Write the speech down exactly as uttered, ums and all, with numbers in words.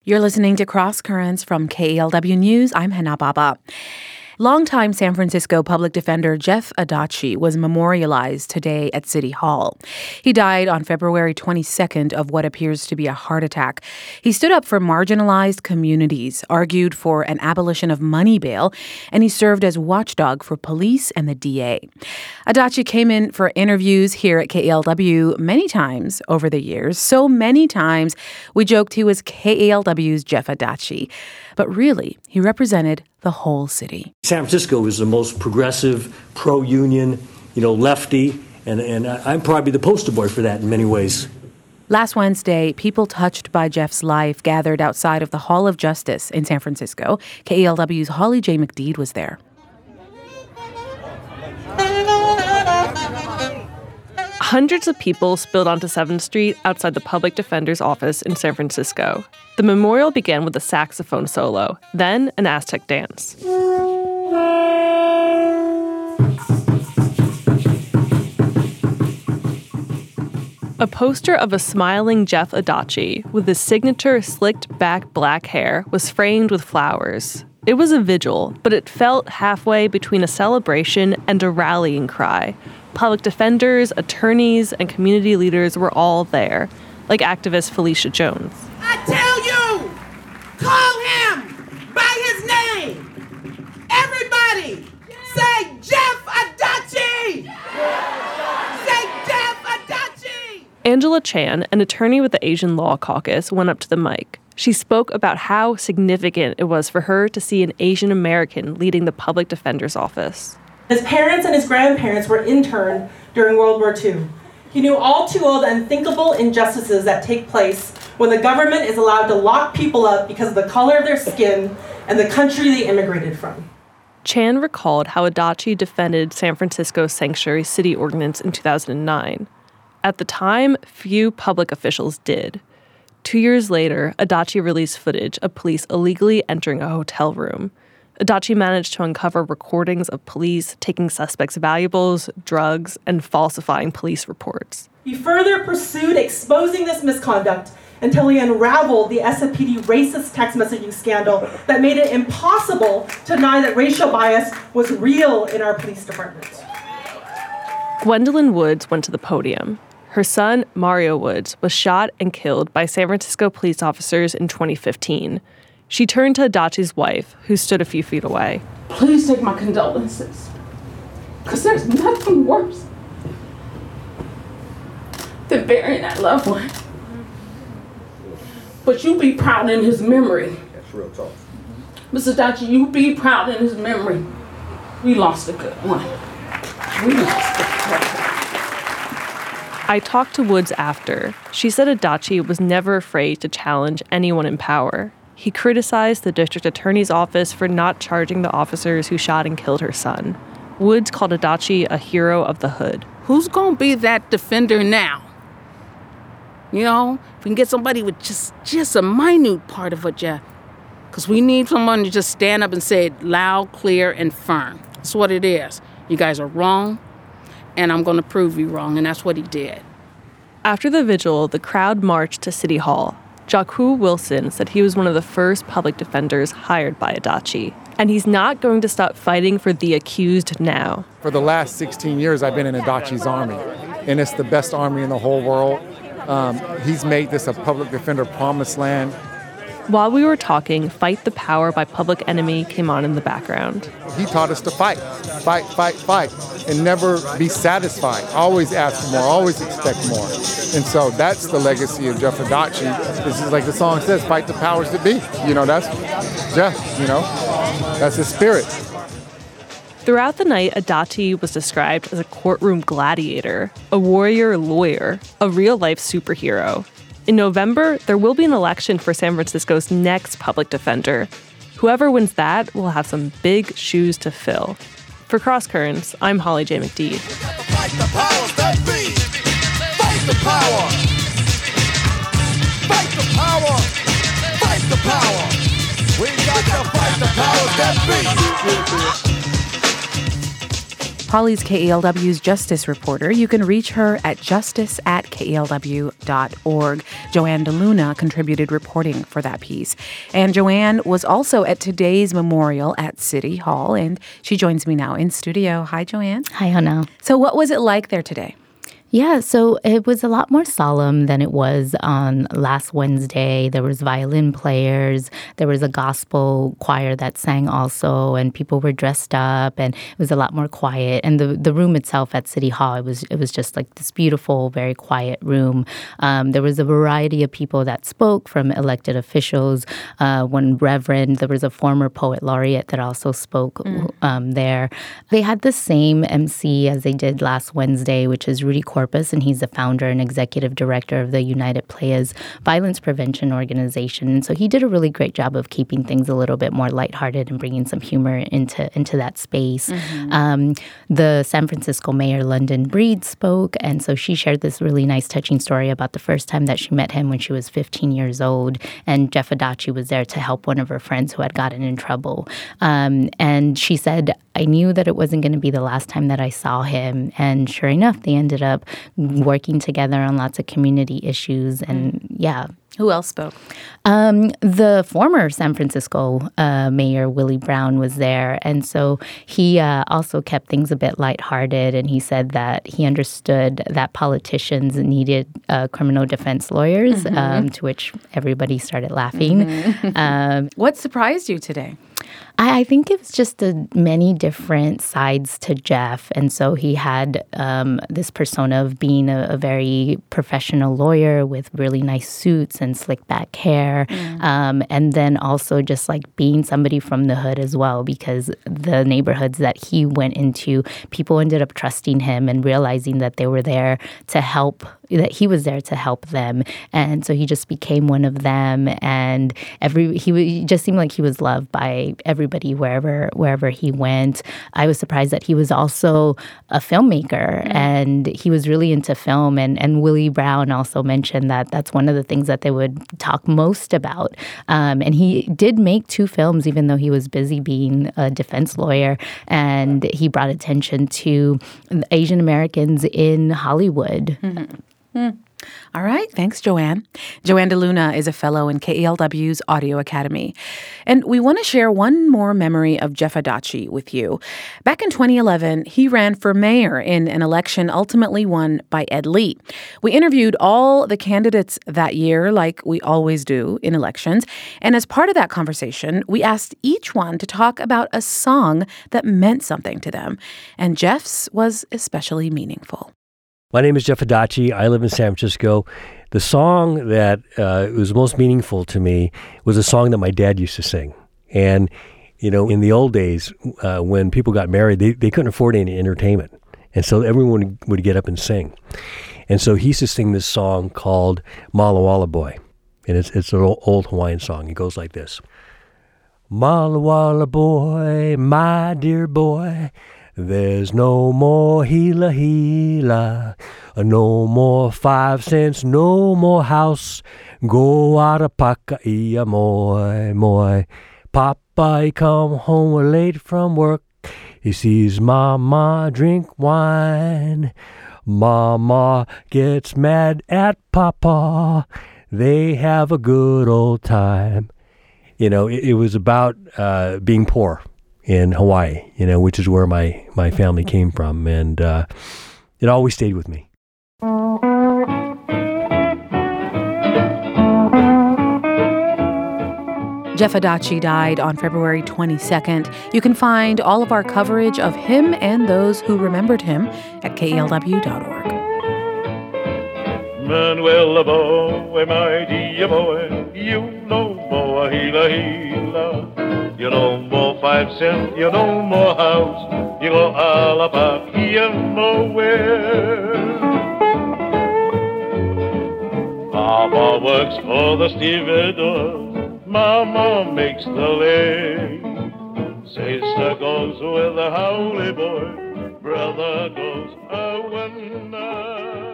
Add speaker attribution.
Speaker 1: You're listening to Cross Currents from K E L W News. I'm Hannah Baba. Longtime San Francisco public defender Jeff Adachi was memorialized today at City Hall. He died on February twenty-second of what appears to be a heart attack. He stood up for marginalized communities, argued for an abolition of money bail, and he served as watchdog for police and the D A. Adachi came in for interviews here at K E L W many times over the years, so many times we joked he was K E L W's Jeff Adachi. But really, he represented the whole city.
Speaker 2: San Francisco is the most progressive, pro-union, you know, lefty, and, and I'm probably the poster boy for that in many ways.
Speaker 1: Last Wednesday, people touched by Jeff's life gathered outside of the Hall of Justice in San Francisco. K E L W's Holly J. McDeed was there.
Speaker 3: Hundreds of people spilled onto seventh Street outside the public defender's office in San Francisco. The memorial began with a saxophone solo, then an Aztec dance. A poster of a smiling Jeff Adachi with his signature slicked back black hair was framed with flowers. It was a vigil, but it felt halfway between a celebration and a rallying cry. Public defenders, attorneys, and community leaders were all there, like activist Felicia Jones.
Speaker 4: I tell you, call him by his name. Everybody, say Jeff Adachi. Say Jeff Adachi.
Speaker 3: Angela Chan, an attorney with the Asian Law Caucus, went up to the mic. She spoke about how significant it was for her to see an Asian American leading the public defender's office.
Speaker 5: His parents and his grandparents were interned during World War Two. He knew all too well the unthinkable injustices that take place when the government is allowed to lock people up because of the color of their skin and the country they immigrated from.
Speaker 3: Chan recalled how Adachi defended San Francisco's sanctuary city ordinance in two thousand nine. At the time, few public officials did. Two years later, Adachi released footage of police illegally entering a hotel room. Adachi managed to uncover recordings of police taking suspects' valuables, drugs, and falsifying police reports.
Speaker 5: He further pursued exposing this misconduct until he unraveled the S F P D racist text messaging scandal that made it impossible to deny that racial bias was real in our police department.
Speaker 3: Gwendolyn Woods went to the podium. Her son, Mario Woods, was shot and killed by San Francisco police officers in twenty fifteen. She turned to Adachi's wife, who stood a few feet away.
Speaker 6: Please take my condolences, because there's nothing worse than burying that loved one. But you be proud in his memory. That's real talk. Mister Adachi, you be proud in his memory. We lost a good one. We lost a good one.
Speaker 3: I talked to Woods after. She said Adachi was never afraid to challenge anyone in power. He criticized the district attorney's office for not charging the officers who shot and killed her son. Woods called Adachi a hero of the hood.
Speaker 6: Who's going to be that defender now? You know, if we can get somebody with just, just a minute part of what Jeff, because we need someone to just stand up and say it loud, clear, and firm. That's what it is. You guys are wrong, and I'm going to prove you wrong, and that's what he did.
Speaker 3: After the vigil, the crowd marched to City Hall. Jaku Wilson said he was one of the first public defenders hired by Adachi, and he's not going to stop fighting for the accused now.
Speaker 7: For the last sixteen years, I've been in Adachi's army, and it's the best army in the whole world. Um, he's made this a public defender promised land.
Speaker 3: While we were talking, Fight the Power by Public Enemy came on in the background.
Speaker 7: He taught us to fight, fight, fight, fight, and never be satisfied. Always ask for more, always expect more. And so that's the legacy of Jeff Adachi. This is like the song says, fight the powers that be. You know, that's Jeff, you know, that's his spirit.
Speaker 3: Throughout the night, Adachi was described as a courtroom gladiator, a warrior lawyer, a real-life superhero. In November, there will be an election for San Francisco's next public defender. Whoever wins that will have some big shoes to fill. For Cross Currents, I'm Holly J. McDeed.
Speaker 8: Fight the powers that be. Fight the power. Fight the power. Fight the power. We got to fight the powers that be.
Speaker 1: Holly's K E L W's justice reporter. You can reach her at justice at K E L W dot org. Joanne DeLuna contributed reporting for that piece. And Joanne was also at today's memorial at City Hall, and she joins me now in studio. Hi, Joanne.
Speaker 9: Hi, Hannah.
Speaker 1: So what was it like there today?
Speaker 9: Yeah, so it was a lot more solemn than it was on last Wednesday. There was violin players. There was a gospel choir that sang also, and people were dressed up, and it was a lot more quiet. And the, the room itself at City Hall, it was it was just like this beautiful, very quiet room. Um, there was a variety of people that spoke, from elected officials, uh, one reverend. There was a former poet laureate that also spoke mm. um, there. They had the same M C as they did last Wednesday, which is Rudy Corpus, and he's the founder and executive director of the United Players Violence Prevention Organization. And so he did a really great job of keeping things a little bit more lighthearted and bringing some humor into, into that space. Mm-hmm. Um, the San Francisco mayor, London Breed, spoke, and so she shared this really nice, touching story about the first time that she met him when she was fifteen years old, and Jeff Adachi was there to help one of her friends who had gotten in trouble. Um, and she said, I knew that it wasn't going to be the last time that I saw him, and sure enough, they ended up working together on lots of community issues. And yeah.
Speaker 1: Who else spoke?
Speaker 9: Um, the former San Francisco uh, mayor, Willie Brown, was there. And so he uh, also kept things a bit lighthearted. And he said that he understood that politicians needed uh, criminal defense lawyers, mm-hmm. um, to which everybody started laughing.
Speaker 1: Mm-hmm. um, what surprised you today?
Speaker 9: I, I think it was just the many different sides to Jeff. And so he had um, this persona of being a, a very professional lawyer with really nice suits and slick back hair. Mm. Um, and then also just like being somebody from the hood as well, because the neighborhoods that he went into, people ended up trusting him and realizing that they were there to help, that he was there to help them. And so he just became one of them. And every he, he just seemed like he was loved by everybody wherever wherever he went. I was surprised that he was also a filmmaker, mm. and he was really into film. And, and Willie Brown also mentioned that that's one of the things that they would talk most about. Um, and he did make two films, even though he was busy being a defense lawyer. And he brought attention to Asian Americans in Hollywood.
Speaker 1: Mm-hmm. Mm. All right. Thanks, Joanne. Joanne DeLuna is a fellow in K E L W's Audio Academy. And we want to share one more memory of Jeff Adachi with you. Back in twenty eleven, he ran for mayor in an election ultimately won by Ed Lee. We interviewed all the candidates that year, like we always do in elections. And as part of that conversation, we asked each one to talk about a song that meant something to them. And Jeff's was especially meaningful.
Speaker 2: My name is Jeff Adachi. I live in San Francisco. The song that uh, was most meaningful to me was a song that my dad used to sing. And, you know, in the old days, uh, when people got married, they, they couldn't afford any entertainment. And so everyone would get up and sing. And so he used to sing this song called Mala Wala Boy. And it's, it's an old Hawaiian song. It goes like this. Mala Wala Boy, my dear boy, there's no more hila hila, no more five cents, no more house. Go out of pakaia moi moi. Papa he come home late from work. He sees Mama drink wine. Mama gets mad at Papa. They have a good old time. You know, it, it was about uh, being poor in Hawaii, you know, which is where my, my family came from. And uh, it always stayed with me.
Speaker 1: Jeff Adachi died on February twenty-second. You can find all of our coverage of him and those who remembered him at K E L W dot org.
Speaker 10: Manuel boy, my dear boy, you know more hila hila. You know more five cents, you know more house. You go all about here nowhere. Papa works for the stevedores. Mama makes the lay. Sister goes with the howly boy. Brother goes a winner.